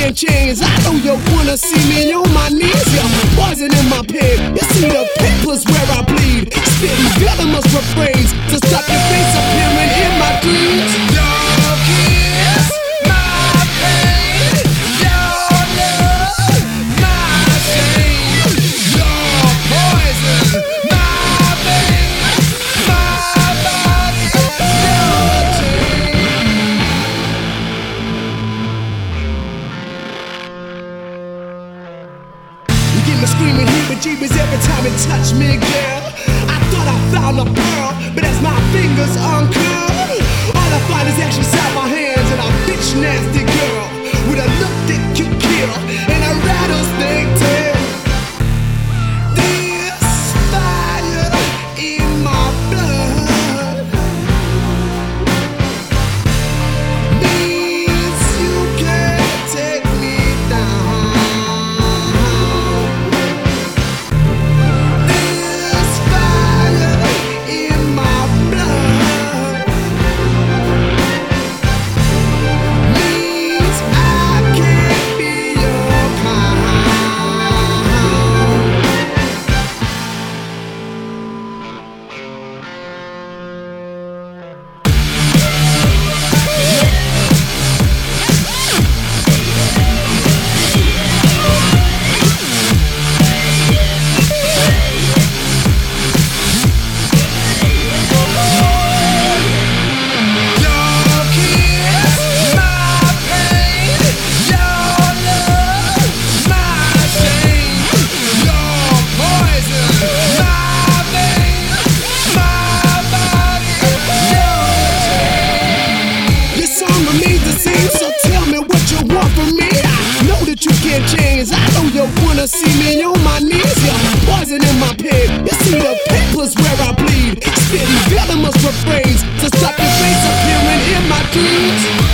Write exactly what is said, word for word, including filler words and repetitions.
can't change. I know you wanna see me on my knees. You're poison in my pen. You see the papers where I bleed. Spitting venomous refrains to stop your face appearing in my dreams. Your kiss, my pain. Your love, my shame. Your poison, my veins, my body, your chain. You get me screaming heebie-jeebies every time you touch me, girl. I thought I found a pearl, but as my fingers uncurl, all I find is ash inside my hands and a bitch nasty girl with a look that could kill and a rattlesnake tail. This fire in my blood means you can't take me down. This fire in my blood means I can't be your kind. Your kiss, my pain. Your love, my shame. Your poison, my veins, my body, your chain. Your song remains the same, so tell me what you want from me. I know that you can't change. I know you wanna see me on my knees. You're poison in my pen. You see the papers where I bleed. Spitting venomous refrains to stop your face appearing in my dreams.